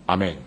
Amen.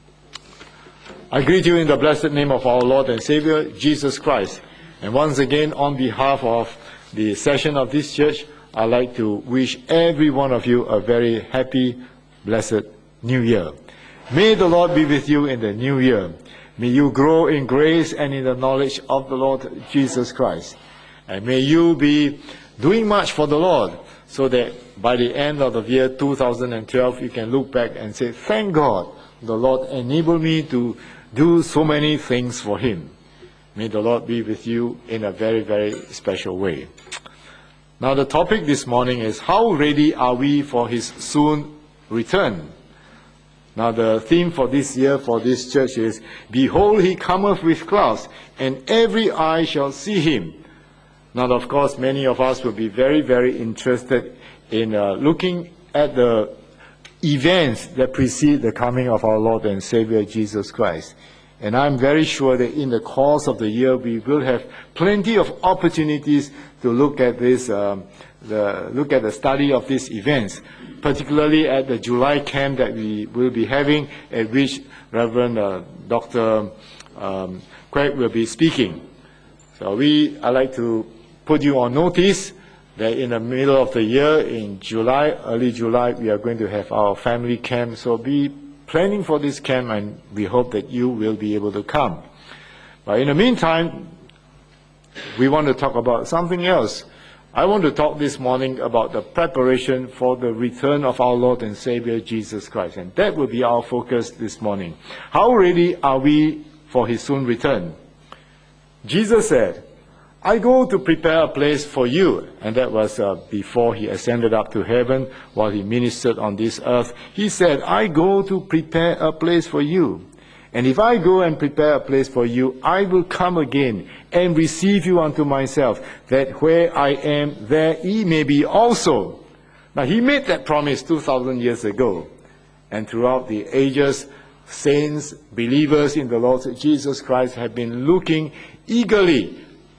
I greet you in the blessed name of our Lord and Savior, Jesus Christ. And once again, on behalf of the session of this church, I'd like to wish every one of you a very happy, blessed New Year. May the Lord be with you in the new year. May you grow in grace and in the knowledge of the Lord Jesus Christ. And may you be doing much for the Lord, so that by the end of the year 2012, you can look back and say, thank God, the Lord enabled me to do so many things for Him. May the Lord be with you in a very, very special way. Now the topic this morning is, how ready are we for His soon return? Now the theme for this year for this church is, behold, He cometh with clouds, and every eye shall see Him. Now of course, many of us will be very, very interested in looking at the events that precede the coming of our Lord and Savior Jesus Christ. And I'm very sure that in the course of the year, we will have plenty of opportunities to look at this, look at the study of these events, particularly at the July camp that we will be having, at which Reverend Dr. Craig will be speaking. So I'd like to put you on notice that in the middle of the year, in July, early July, we are going to have our family camp. So be planning for this camp, and we hope that you will be able to come. But in the meantime, we want to talk about something else. I want to talk this morning about the preparation for the return of our Lord and Savior Jesus Christ. And that will be our focus this morning. How ready are we for His soon return? Jesus said, I go to prepare a place for you. And that was before He ascended up to heaven, while He ministered on this earth. He said, I go to prepare a place for you. And if I go and prepare a place for you, I will come again and receive you unto myself, that where I am, there ye may be also. Now He made that promise 2,000 years ago. And throughout the ages, saints, believers in the Lord Jesus Christ have been looking eagerly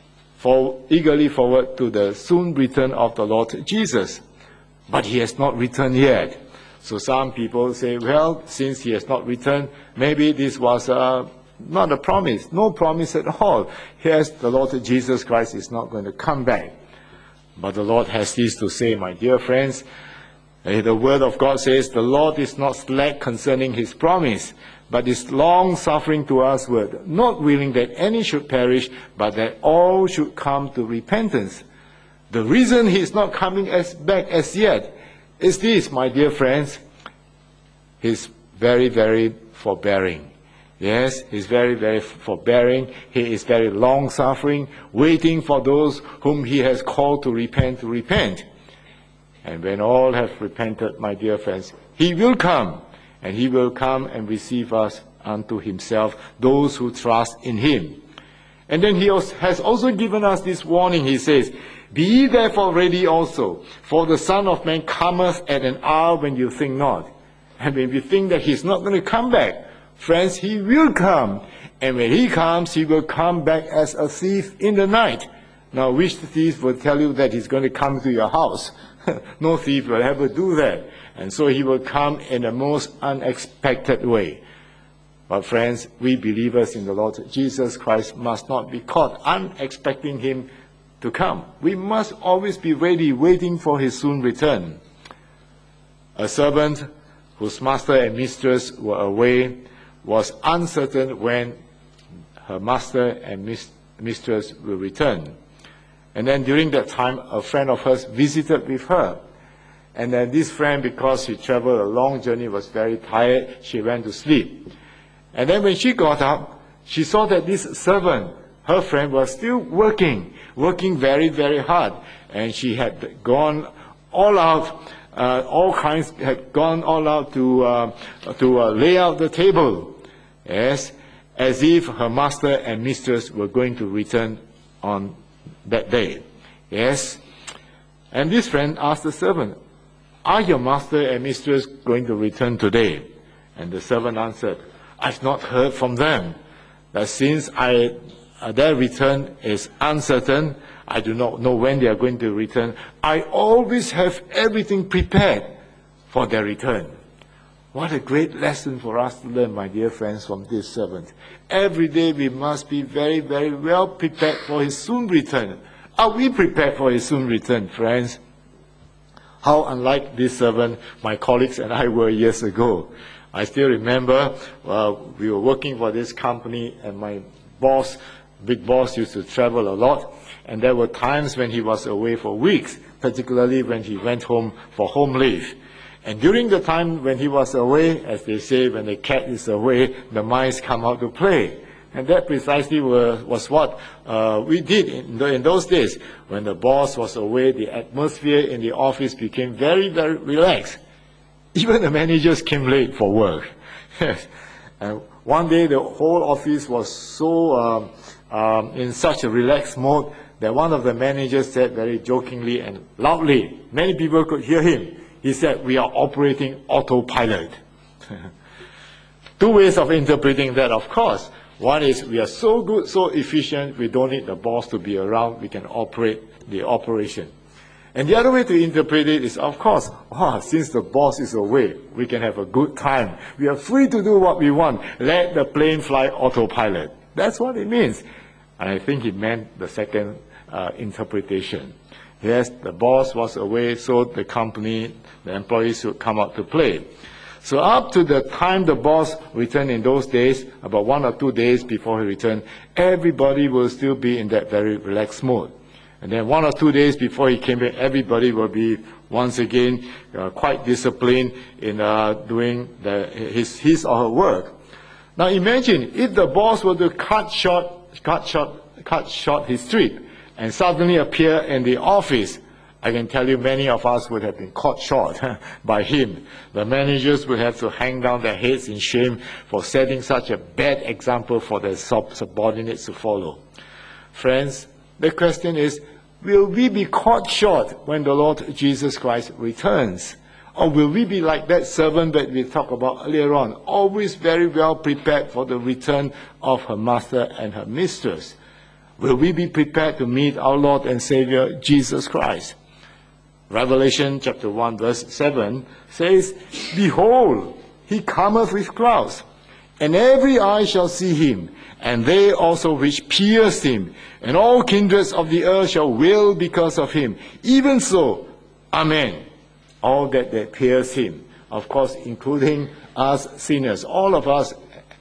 forward to the soon return of the Lord Jesus. But He has not returned yet. So some people say, well, since He has not returned, maybe this was not a promise. No promise at all. Yes, the Lord Jesus Christ is not going to come back. But the Lord has this to say, my dear friends. The Word of God says, the Lord is not slack concerning His promise, but is long-suffering to usward, not willing that any should perish, but that all should come to repentance. The reason He is not coming back as yet is this, my dear friends. He's very, very forbearing. Yes, He's very, very forbearing. He is very long-suffering, waiting for those whom He has called to repent. And when all have repented, my dear friends, He will come. And He will come and receive us unto Himself, those who trust in Him. And then He has also given us this warning. He says, be ye therefore ready also, for the Son of Man cometh at an hour when you think not. And when we think that He's not going to come back, friends, He will come. And when He comes, He will come back as a thief in the night. Now, which thief will tell you that He's going to come to your house? No thief will ever do that. And so He will come in the most unexpected way. But friends, we believers in the Lord Jesus Christ must not be caught unexpecting Him to come. We must always be ready, waiting for His soon return. A servant whose master and mistress were away was uncertain when her master and mistress will return. And then during that time, a friend of hers visited with her. And then this friend, because she traveled a long journey, was very tired. She went to sleep. And then when she got up, she saw that this servant, her friend, was still working very, very hard. And she had gone all out, had gone all out to lay out the table. Yes, as if her master and mistress were going to return on that day. Yes. And this friend asked the servant, are your master and mistress going to return today? And the servant answered, I've not heard from them. That since their return is uncertain, I do not know when they are going to return. I always have everything prepared for their return. What a great lesson for us to learn, my dear friends, from this servant. Every day we must be very, very well prepared for his soon return. Are we prepared for his soon return, friends? How unlike this servant my colleagues and I were years ago. I still remember we were working for this company, and my boss, big boss, used to travel a lot. And there were times when he was away for weeks, particularly when he went home for home leave. And during the time when he was away, as they say, when the cat is away, the mice come out to play. And that precisely was what we did in those days. When the boss was away, the atmosphere in the office became very, very relaxed. Even the managers came late for work. And one day the whole office was so in such a relaxed mode that one of the managers said very jokingly and loudly, many people could hear him. He said, "We are operating autopilot." Two ways of interpreting that, of course. One is we are so good, so efficient, we don't need the boss to be around, we can operate the operation. And the other way to interpret it is, of course, since the boss is away, we can have a good time. We are free to do what we want. Let the plane fly autopilot. That's what it means. And I think he meant the second interpretation. Yes, the boss was away, so the company, the employees would come out to play. So up to the time the boss returned in those days, about 1 or 2 days before he returned, everybody will still be in that very relaxed mode. And then 1 or 2 days before he came back, everybody will be once again quite disciplined in doing his or her work. Now imagine if the boss were to cut short his trip and suddenly appear in the office. I can tell you many of us would have been caught short by him. The managers would have to hang down their heads in shame for setting such a bad example for their subordinates to follow. Friends, the question is, will we be caught short when the Lord Jesus Christ returns? Or will we be like that servant that we talked about earlier on, always very well prepared for the return of her master and her mistress? Will we be prepared to meet our Lord and Savior Jesus Christ? Revelation chapter 1 verse 7 says, "Behold, he cometh with clouds, and every eye shall see him, and they also which pierced him, and all kindreds of the earth shall wail because of him. Even so, Amen." All that pierce him, of course, including us sinners. All of us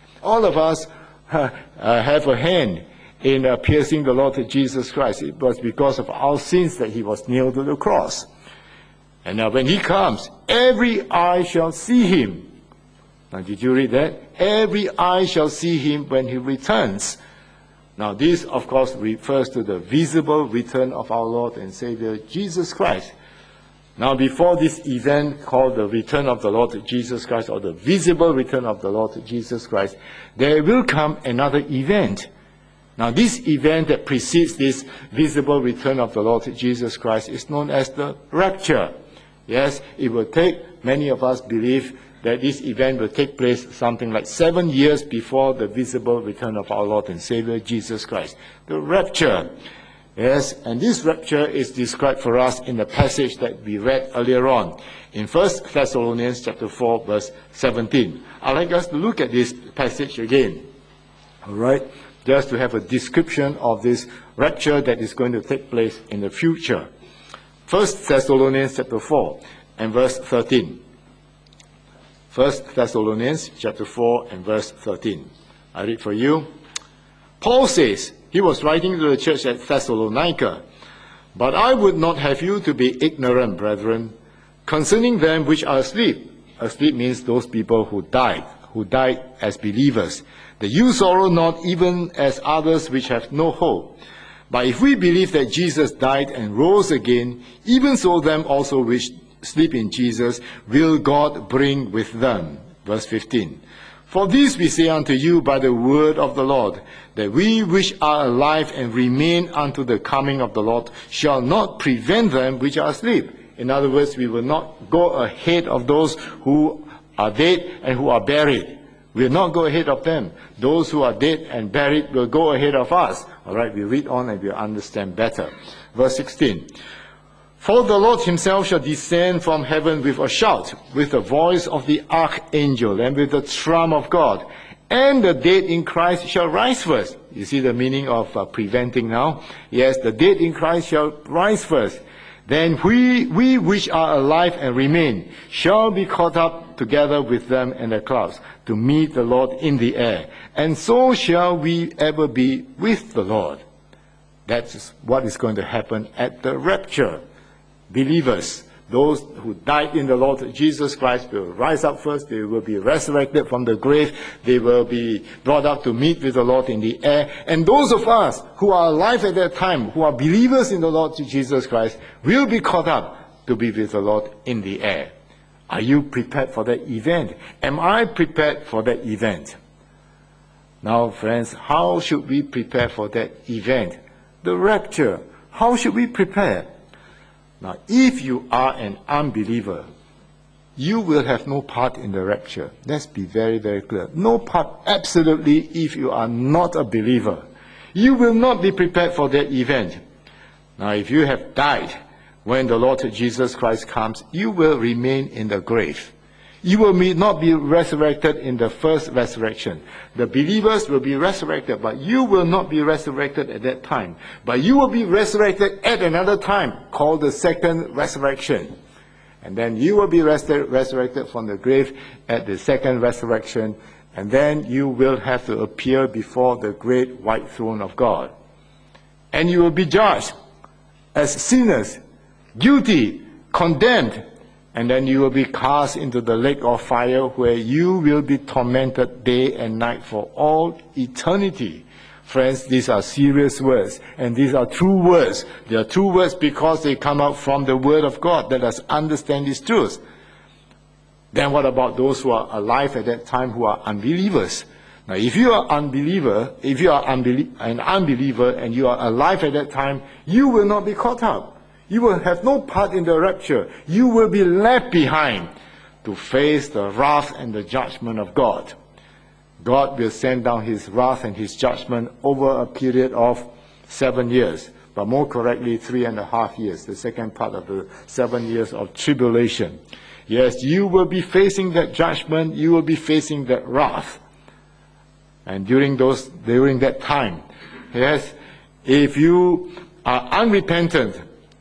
have a hand in piercing the Lord Jesus Christ. It was because of our sins that he was nailed to the cross. And now when he comes, every eye shall see him. Now did you read that? Every eye shall see him when he returns. Now this, of course, refers to the visible return of our Lord and Savior Jesus Christ. Now before this event called the return of the Lord Jesus Christ, or the visible return of the Lord Jesus Christ, there will come another event. Now this event that precedes this visible return of the Lord Jesus Christ is known as the rapture. Yes, it will take, many of us believe that this event will take place something like 7 years before the visible return of our Lord and Savior Jesus Christ. The rapture. Yes, and this rapture is described for us in the passage that we read earlier on, in 1 Thessalonians chapter 4, verse 17. I'd like us to look at this passage again. All right, just to have a description of this rapture that is going to take place in the future. 1 Thessalonians chapter 4 and verse 13. 1 Thessalonians chapter 4 and verse 13. I read for you. Paul says, he was writing to the church at Thessalonica, "But I would not have you to be ignorant, brethren, concerning them which are asleep." Asleep means those people who died as believers. "That you sorrow not, even as others which have no hope. But if we believe that Jesus died and rose again, even so them also which sleep in Jesus will God bring with them." Verse 15. "For this we say unto you by the word of the Lord, that we which are alive and remain unto the coming of the Lord shall not prevent them which are asleep." In other words, we will not go ahead of those who are dead and who are buried. We will not go ahead of them. Those who are dead and buried will go ahead of us. All right, we read on and we understand better. Verse 16. For the Lord himself shall descend from heaven with a shout, with the voice of the archangel, and with the trump of God. And the dead in Christ shall rise first. You see the meaning of preventing now? Yes, the dead in Christ shall rise first. Then we which are alive and remain shall be caught up together with them in the clouds to meet the Lord in the air. And so shall we ever be with the Lord. That's what is going to happen at the rapture. Believers, those who died in the Lord Jesus Christ, will rise up first. They will be resurrected from the grave. They will be brought up to meet with the Lord in the air. And those of us who are alive at that time, who are believers in the Lord Jesus Christ, will be caught up to be with the Lord in the air. Are you prepared for that event? Am I prepared for that event? Now, friends, how should we prepare for that event? The rapture. How should we prepare? Now, if you are an unbeliever, you will have no part in the rapture. Let's be very, very clear. No part, absolutely, if you are not a believer. You will not be prepared for that event. Now, if you have died when the Lord Jesus Christ comes, you will remain in the grave. You will not be resurrected in the first resurrection. The believers will be resurrected, but you will not be resurrected at that time. But you will be resurrected at another time, called the second resurrection. And then you will be resurrected from the grave at the second resurrection. And then you will have to appear before the great white throne of God. And you will be judged as sinners, guilty, condemned. And then you will be cast into the lake of fire where you will be tormented day and night for all eternity. Friends, these are serious words. And these are true words. They are true words because they come out from the Word of God. Let us understand these truths. Then what about those who are alive at that time who are unbelievers? Now, if you are an unbeliever and you are alive at that time, you will not be caught up. You will have no part in the rapture. You will be left behind to face the wrath and the judgment of God. God will send down his wrath and his judgment over a period of 7 years, but more correctly, 3.5 years, the second part of the 7 years of tribulation. Yes, you will be facing that judgment. You will be facing that wrath. And during that time, yes, if you are unrepentant,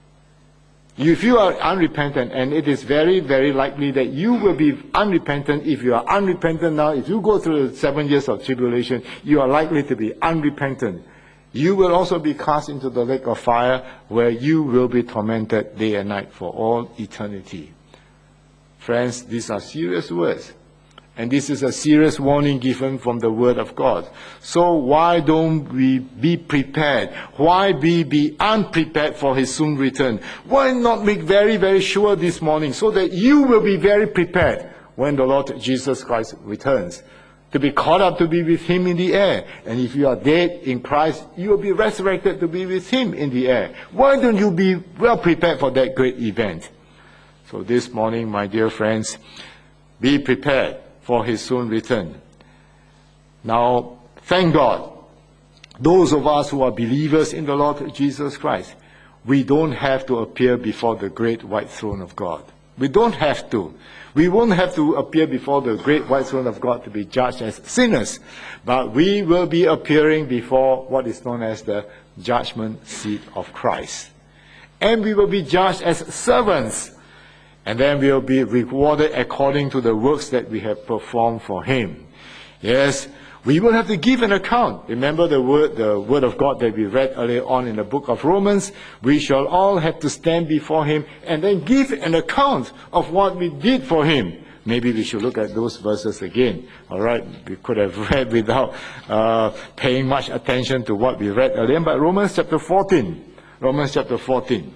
and it is very, very likely that you will be unrepentant. If you are unrepentant now, if you go through the 7 years of tribulation, you are likely to be unrepentant. You will also be cast into the lake of fire where you will be tormented day and night for all eternity. Friends, these are serious words. And this is a serious warning given from the Word of God. So why don't we be prepared? Why be unprepared for his soon return? Why not make very, very sure this morning so that you will be very prepared when the Lord Jesus Christ returns, to be caught up to be with him in the air. And if you are dead in Christ, you will be resurrected to be with him in the air. Why don't you be well prepared for that great event? So this morning, my dear friends, be prepared for his soon return. Now, thank God, those of us who are believers in the Lord Jesus Christ, we don't have to appear before the great white throne of God. We don't have to. We won't have to appear before the great white throne of God to be judged as sinners, but we will be appearing before what is known as the judgment seat of Christ. And we will be judged as servants. And then we will be rewarded according to the works that we have performed for him. Yes, we will have to give an account. Remember the word of God that we read earlier on in the book of Romans? We shall all have to stand before him and then give an account of what we did for him. Maybe we should look at those verses again. All right, we could have read without paying much attention to what we read earlier. But Romans chapter 14. Romans chapter 14.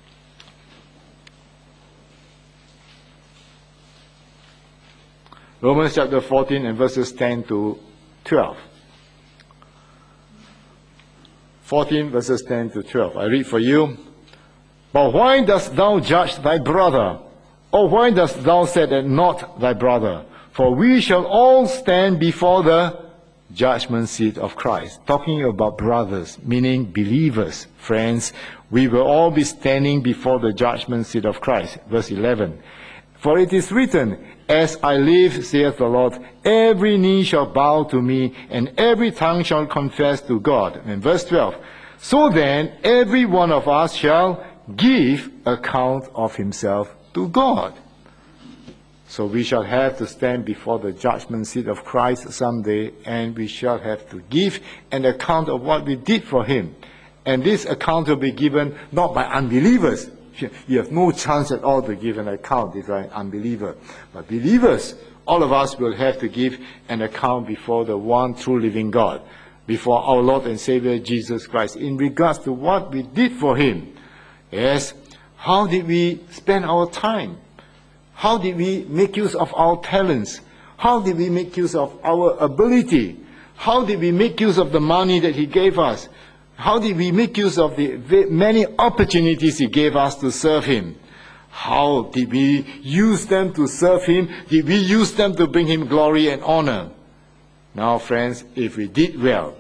Romans chapter 14 and verses 10 to 12. 14 verses 10 to 12. I read for you. But why dost thou judge thy brother? Or why dost thou set at naught thy brother? For we shall all stand before the judgment seat of Christ. Talking about brothers, meaning believers, friends, we will all be standing before the judgment seat of Christ. Verse 11. For it is written, as I live, saith the Lord, every knee shall bow to me, and every tongue shall confess to God. And verse 12. So then, every one of us shall give account of himself to God. So we shall have to stand before the judgment seat of Christ someday, and we shall have to give an account of what we did for him. And this account will be given not by unbelievers. You have no chance at all to give an account if you are an unbeliever. But believers, all of us will have to give an account before the one true living God, before our Lord and Savior Jesus Christ, in regards to what we did for him. Yes, how did we spend our time? How did we make use of our talents? How did we make use of our ability? How did we make use of the money that he gave us? How did we make use of the many opportunities he gave us to serve him? How did we use them to serve him? Did we use them to bring him glory and honor? Now, friends, if we did well,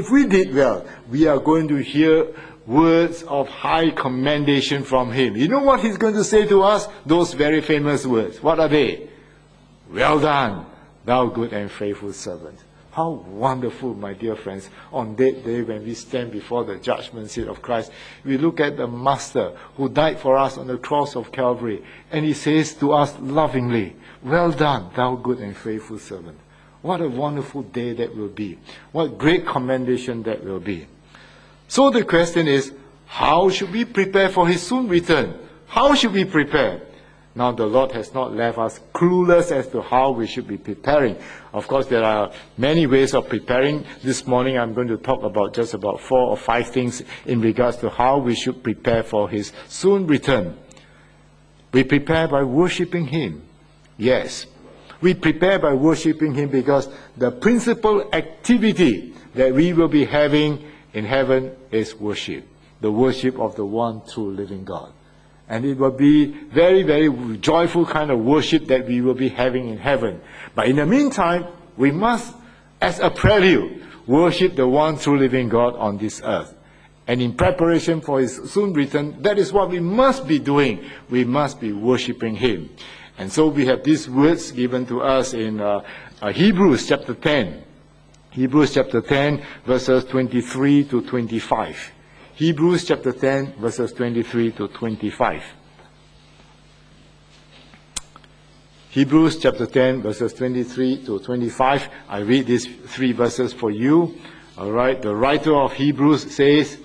we are going to hear words of high commendation from him. You know what he's going to say to us? Those very famous words. What are they? Well done, thou good and faithful servant. How wonderful, my dear friends, on that day when we stand before the judgment seat of Christ, we look at the Master who died for us on the cross of Calvary, and he says to us lovingly, well done, thou good and faithful servant. What a wonderful day that will be. What great commendation that will be. So the question is, how should we prepare for his soon return? How should we prepare? Now the Lord has not left us clueless as to how we should be preparing. Of course, there are many ways of preparing. This morning I'm going to talk about just about 4 or 5 things in regards to how we should prepare for his soon return. We prepare by worshiping him. Yes, we prepare by worshiping him because the principal activity that we will be having in heaven is worship. The worship of the one true living God. And it will be very, very joyful kind of worship that we will be having in heaven. But in the meantime, we must, as a prelude, worship the one true living God on this earth. And in preparation for his soon return, that is what we must be doing. We must be worshiping him. And so we have these words given to us in Hebrews chapter 10. Hebrews chapter 10, verses 23 to 25. Hebrews chapter 10, verses 23 to 25. Hebrews chapter 10, verses 23 to 25. I read these 3 verses for you. All right. The writer of Hebrews says,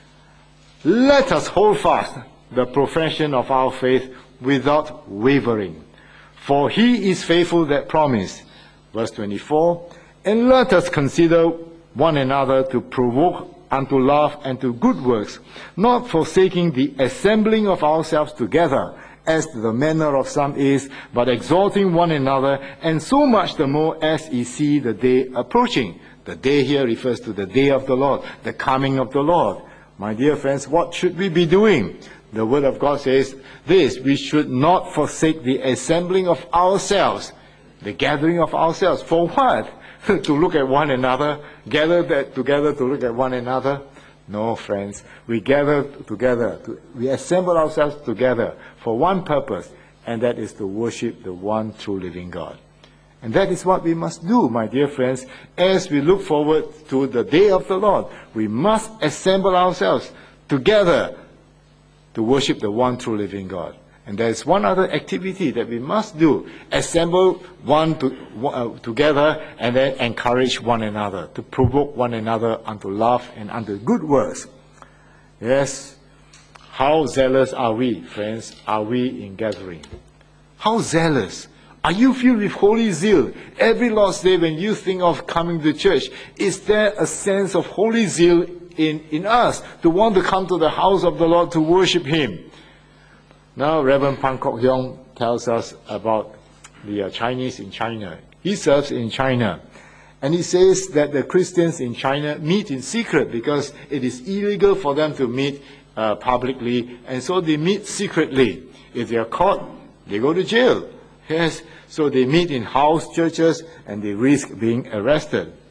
let us hold fast the profession of our faith without wavering. For he is faithful that promised. Verse 24. And let us consider one another to provoke unto love and to good works, not forsaking the assembling of ourselves together, as the manner of some is, but exhorting one another, and so much the more as ye see the day approaching. The day here refers to the day of the Lord, the coming of the Lord. My dear friends, what should we be doing? The Word of God says this, we should not forsake the assembling of ourselves, the gathering of ourselves. For what? To look at one another, gather together to look at one another? No, friends. We gather together, we assemble ourselves together for one purpose, and that is to worship the one true living God. And that is what we must do, my dear friends, as we look forward to the day of the Lord. We must assemble ourselves together to worship the one true living God. And there is one other activity that we must do. Assemble together and then encourage one another, to provoke one another unto love and unto good works. Yes, how zealous are we, friends? Are we in gathering? How zealous? Are you filled with holy zeal? Every Lord's Day when you think of coming to church, is there a sense of holy zeal in us to want to come to the house of the Lord to worship him? Now, Reverend Pan Kok Hyong tells us about the Chinese in China. He serves in China. And he says that the Christians in China meet in secret because it is illegal for them to meet publicly. And so they meet secretly. If they are caught, they go to jail. Yes, so they meet in house churches and they risk being arrested.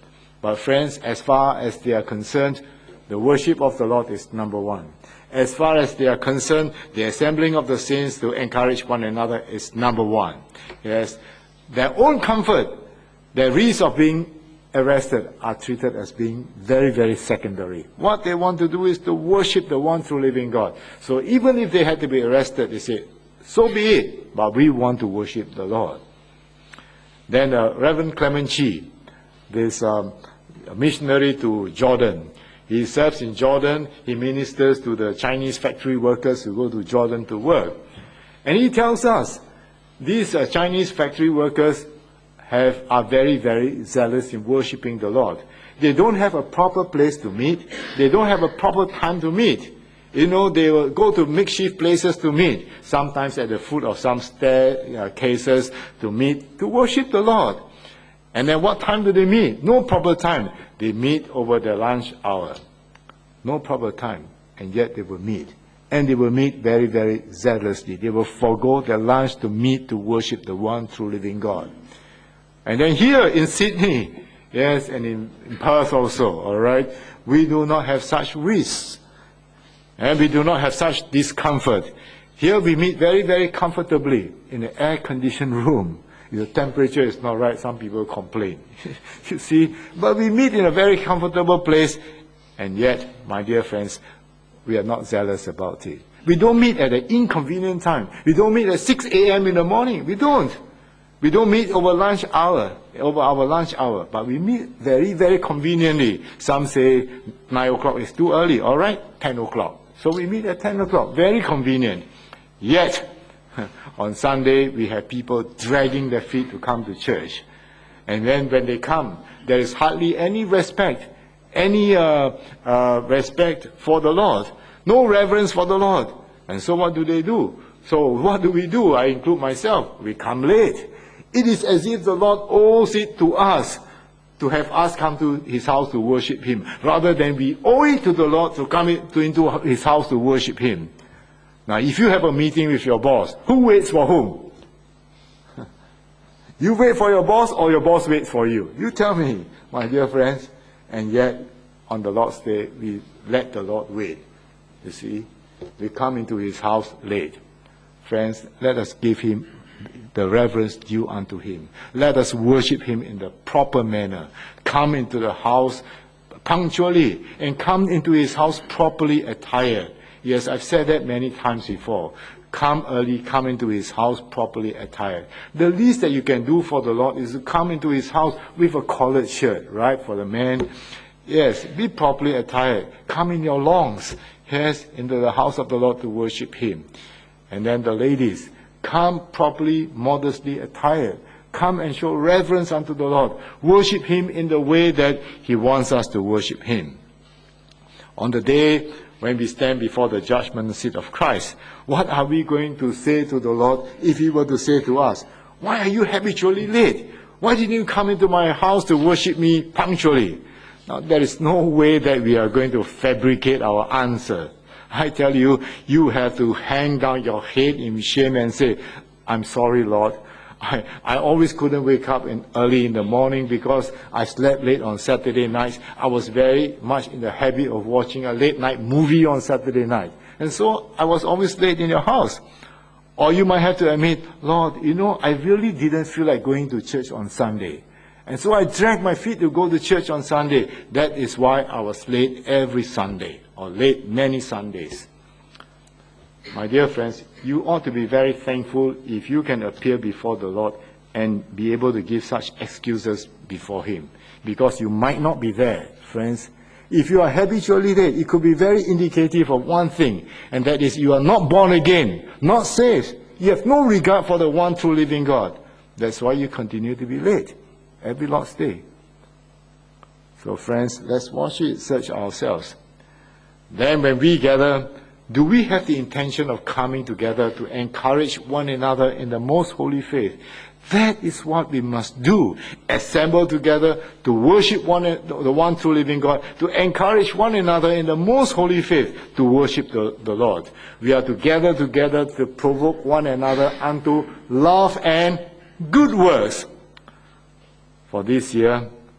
But friends, as far as they are concerned, the worship of the Lord is number one. As far as they are concerned, the assembling of the saints to encourage one another is number one. Yes, their own comfort, their risk of being arrested are treated as being very, very secondary. What they want to do is to worship the one true living God. So even if they had to be arrested, they say, so be it, but we want to worship the Lord. Then Reverend Clement Chee, this missionary to Jordan. He serves in Jordan. He ministers to the Chinese factory workers who go to Jordan to work. And he tells us, these Chinese factory workers are very, very zealous in worshiping the Lord. They don't have a proper place to meet. They don't have a proper time to meet. You know, they will go to makeshift places to meet, sometimes at the foot of some staircases to meet, to worship the Lord. And then what time do they meet? No proper time. They meet over the lunch hour. No proper time. And yet they will meet. And they will meet very, very zealously. They will forego their lunch to meet to worship the one true living God. And then here in Sydney, yes, and in Perth also, all right, we do not have such risks. And we do not have such discomfort. Here we meet very, very comfortably in an air-conditioned room. If the temperature is not right, some people complain. You see, but we meet in a very comfortable place, and yet, my dear friends, we are not zealous about it. We don't meet at an inconvenient time. We don't meet at 6 a.m. in the morning. We don't. We don't meet over our lunch hour, but we meet very, very conveniently. Some say 9 o'clock is too early. All right, 10 o'clock. So we meet at 10 o'clock. Very convenient. Yet, on Sunday, we have people dragging their feet to come to church. And then when they come, there is hardly any respect, respect for the Lord. No reverence for the Lord. And so what do they do? So what do? I include myself. We come late. It is as if the Lord owes it to us to have us come to His house to worship Him, rather than we owe it to the Lord to come into His house to worship Him. Now, if you have a meeting with your boss, who waits for whom? You wait for your boss, or your boss waits for you? You tell me, my dear friends. And yet, on the Lord's Day, we let the Lord wait. You see, we come into His house late. Friends, let us give Him the reverence due unto Him. Let us worship Him in the proper manner. Come into the house punctually, and come into His house properly attired. Yes, I've said that many times before. Come early, come into His house properly attired. The least that you can do for the Lord is to come into His house with a collared shirt, right, for the man. Yes, be properly attired. Come in your longs, yes, into the house of the Lord to worship Him. And then the ladies, come properly, modestly attired. Come and show reverence unto the Lord. Worship Him in the way that He wants us to worship Him. On the day when we stand before the judgment seat of Christ, what are we going to say to the Lord if He were to say to us, why are you habitually late? Why didn't you come into my house to worship me punctually? Now, there is no way that we are going to fabricate our answer. I tell you, you have to hang down your head in shame and say, I'm sorry, Lord. I always couldn't wake up early in the morning because I slept late on Saturday nights. I was very much in the habit of watching a late night movie on Saturday night. And so I was always late in your house. Or you might have to admit, Lord, you know, I really didn't feel like going to church on Sunday. And so I dragged my feet to go to church on Sunday. That is why I was late every Sunday, or late many Sundays. My dear friends, you ought to be very thankful if you can appear before the Lord and be able to give such excuses before Him. Because you might not be there, friends. If you are habitually late, it could be very indicative of one thing, and that is you are not born again, not saved. You have no regard for the one true living God. That's why you continue to be late every Lord's Day. So friends, let's watch it, search ourselves. Then when we gather, do we have the intention of coming together to encourage one another in the most holy faith? That is what we must do. Assemble together to worship the one true living God, to encourage one another in the most holy faith, to worship the Lord. We are to gather together to provoke one another unto love and good works. For this year,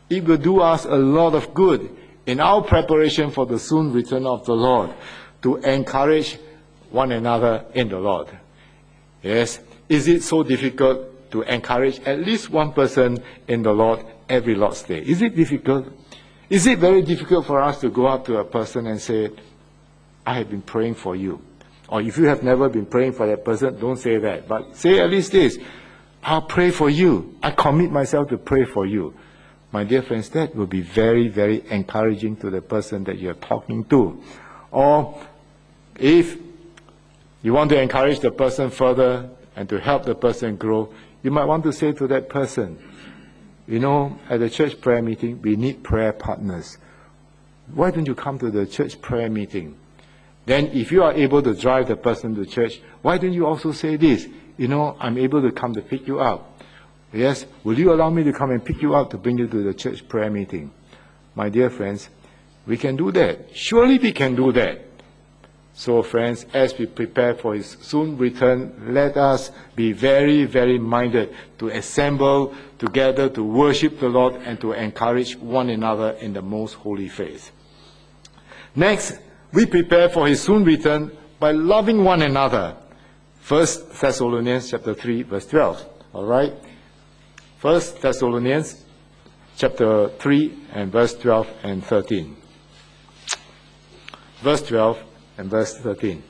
It will do us a lot of good in our preparation for the soon return of the Lord, to encourage one another in the Lord. Yes, is it so difficult to encourage at least one person in the Lord every Lord's Day? Is it difficult? Is it very difficult for us to go up to a person and say, I have been praying for you? Or if you have never been praying for that person, don't say that. But say at least this, I'll pray for you. I commit myself to pray for you. My dear friends, that will be very, very encouraging to the person that you're talking to. Or if you want to encourage the person further and to help the person grow, you might want to say to that person, you know, at the church prayer meeting, we need prayer partners. Why don't you come to the church prayer meeting? Then if you are able to drive the person to church, why don't you also say this? You know, I'm able to come to pick you up. Yes, will you allow me to come and pick you up to bring you to the church prayer meeting? My dear friends, we can do that. Surely we can do that. So friends, as we prepare for His soon return, let us be very, very minded to assemble together to worship the Lord and to encourage one another in the most holy faith. Next, we prepare for His soon return by loving one another. 1 Thessalonians chapter 3, verse 12. All right? 1 Thessalonians chapter 3 and verse 12 and 13. Verse 12 and verse 13.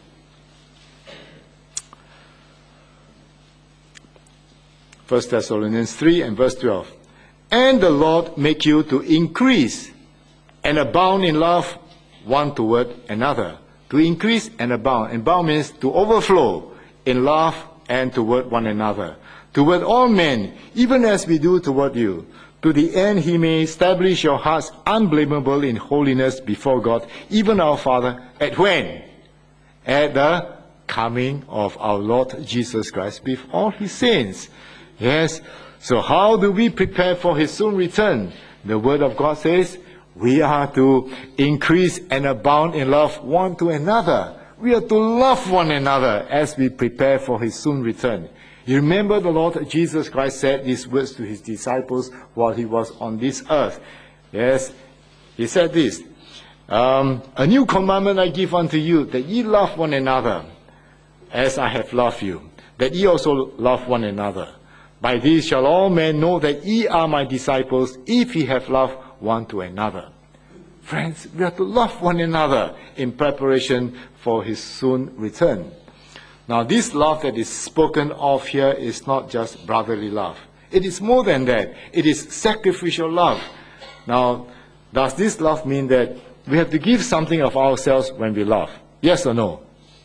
First Thessalonians 3 and verse 12. And the Lord make you to increase and abound in love one toward another. To increase and abound. And abound means to overflow in love and toward one another. Toward all men, even as we do toward you. To the end He may establish your hearts unblameable in holiness before God, even our Father. At when? At the coming of our Lord Jesus Christ with all His saints. Yes. So how do we prepare for His soon return? The Word of God says, we are to increase and abound in love one to another. We are to love one another as we prepare for His soon return. You remember the Lord Jesus Christ said these words to His disciples while He was on this earth. Yes, He said this, a new commandment I give unto you, that ye love one another as I have loved you, that ye also love one another. By this shall all men know that ye are my disciples, if ye have love one to another. Friends, we have to love one another in preparation for His soon return. Now, this love that is spoken of here is not just brotherly love. It is more than that. It is sacrificial love. Now, does this love mean that we have to give something of ourselves when we love? Yes or no?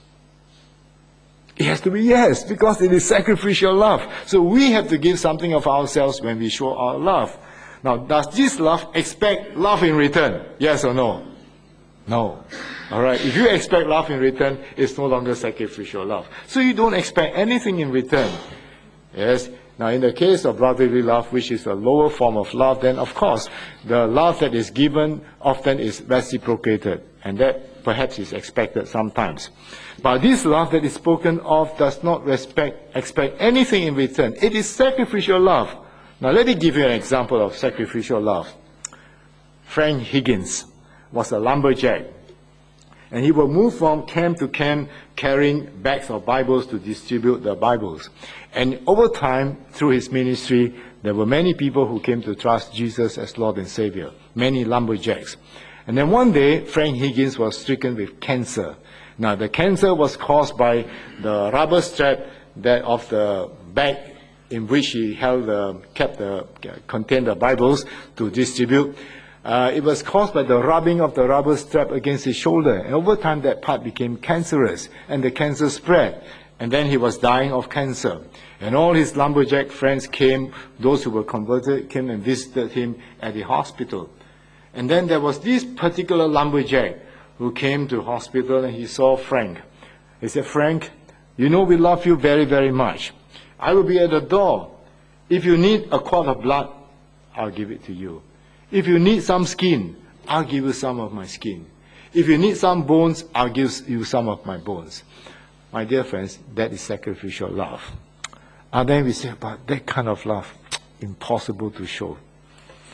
It has to be yes, because it is sacrificial love. So we have to give something of ourselves when we show our love. Now, does this love expect love in return? Yes or no? No. All right. If you expect love in return, it's no longer sacrificial love. So you don't expect anything in return. Yes. Now, in the case of brotherly love, which is a lower form of love, then of course, the love that is given often is reciprocated, and that perhaps is expected sometimes. But this love that is spoken of does not expect anything in return. It is sacrificial love. Now, let me give you an example of sacrificial love. Frank Higgins was a lumberjack, and he would move from camp to camp carrying bags of Bibles to distribute the Bibles. And over time, through his ministry, there were many people who came to trust Jesus as Lord and Savior, many lumberjacks. And then one day, Frank Higgins was stricken with cancer. Now, the cancer was caused by the rubber strap that of the bag in which he contained the Bibles to distribute. It was caused by the rubbing of the rubber strap against his shoulder. And over time, that part became cancerous, and the cancer spread. And then he was dying of cancer. And all his lumberjack friends came, those who were converted, came and visited him at the hospital. And then there was this particular lumberjack who came to hospital, and he saw Frank. He said, Frank, you know we love you very, very much. I will be at the door. If you need a quart of blood, I'll give it to you. If you need some skin, I'll give you some of my skin. If you need some bones, I'll give you some of my bones. My dear friends, that is sacrificial love. And then we say, but that kind of love, impossible to show.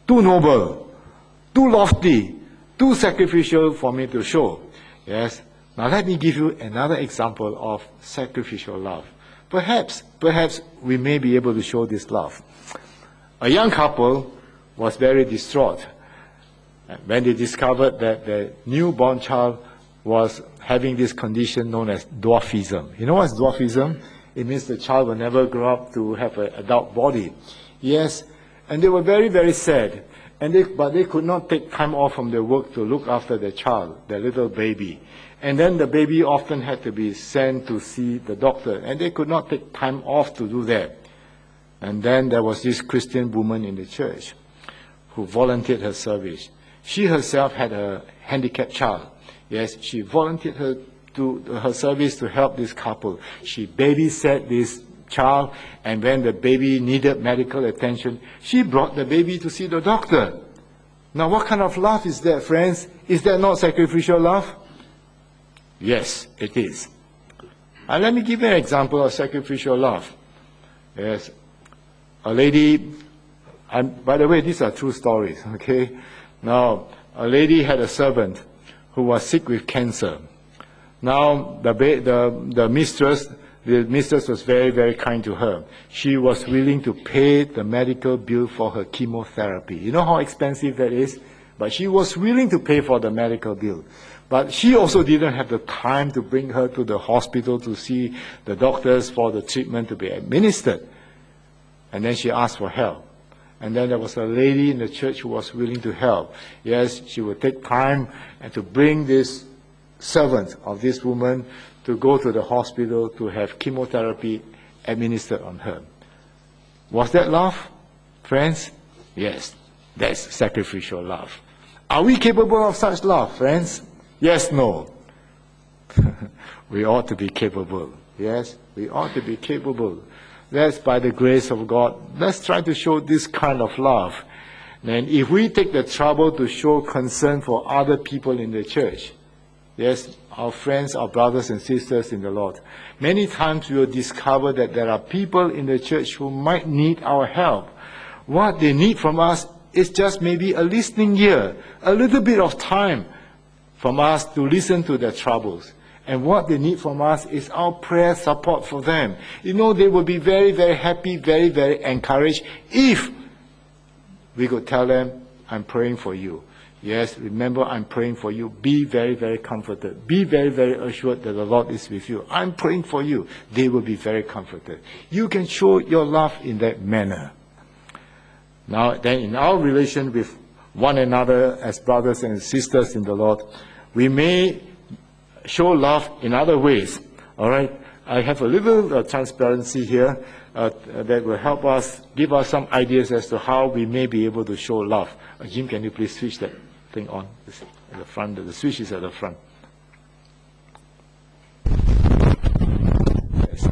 too noble, too lofty, too sacrificial for me to show. Yes. Now let me give you another example of sacrificial love. Perhaps we may be able to show this love. A young couple was very distraught when they discovered that their newborn child was having this condition known as dwarfism. You know what's dwarfism? It means the child will never grow up to have an adult body. Yes, and they were very, very sad. But they could not take time off from their work to look after their child, their little baby. And then the baby often had to be sent to see the doctor, and they could not take time off to do that. And then there was this Christian woman in the church who volunteered her service. She herself had a handicapped child. Yes, she volunteered her service to help this couple. She babysat this child, and when the baby needed medical attention, she brought the baby to see the doctor. Now, what kind of love is that, friends? Is that not sacrificial love? Yes, it is. And let me give you an example of sacrificial love. Yes, a lady, and by the way, these are true stories, okay? Now, a lady had a servant who was sick with cancer. Now, the mistress was very, very kind to her. She was willing to pay the medical bill for her chemotherapy. You know how expensive that is? But she was willing to pay for the medical bill. But she also didn't have the time to bring her to the hospital to see the doctors for the treatment to be administered. And then she asked for help. And then there was a lady in the church who was willing to help. Yes, she would take time and to bring this servant of this woman to go to the hospital to have chemotherapy administered on her. Was that love, friends? Yes, that's sacrificial love. Are we capable of such love, friends? Yes, no. We ought to be capable. Yes, we ought to be capable. That's by the grace of God. Let's try to show this kind of love. And if we take the trouble to show concern for other people in the church, yes, our friends, our brothers and sisters in the Lord, many times we will discover that there are people in the church who might need our help. What they need from us is just maybe a listening ear, a little bit of time from us to listen to their troubles. And what they need from us is our prayer support for them. You know, they will be very, very happy, very, very encouraged if we could tell them, I'm praying for you. Yes, remember, I'm praying for you. Be very, very comforted. Be very, very assured that the Lord is with you. I'm praying for you. They will be very comforted. You can show your love in that manner. Now, then in our relation with one another as brothers and sisters in the Lord, we may show love in other ways. All right? I have a little transparency here that will help us, give us some ideas as to how we may be able to show love. Jim, can you please switch that thing on at the front? The switch is at the front. Yes.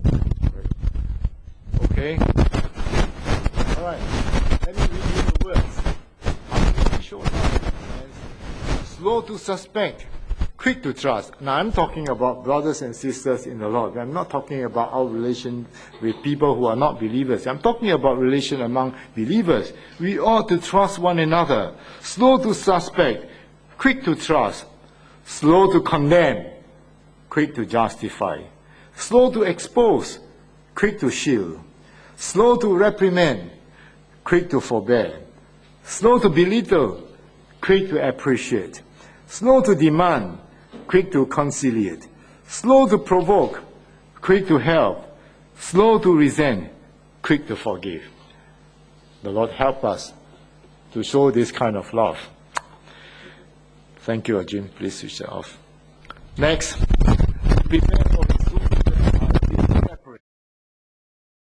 Okay. All right. Let me read you the words. How do we show love? Slow to suspect, quick to trust. Now, I'm talking about brothers and sisters in the Lord. I'm not talking about our relation with people who are not believers. I'm talking about relation among believers. We ought to trust one another. Slow to suspect, quick to trust. Slow to condemn, quick to justify. Slow to expose, quick to shield. Slow to reprimand, quick to forbear. Slow to belittle, quick to appreciate. Slow to demand, quick to conciliate. Slow to provoke, quick to help. Slow to resent, quick to forgive. The Lord help us to show this kind of love. Thank you, Jim. Please switch it off. Next, prepare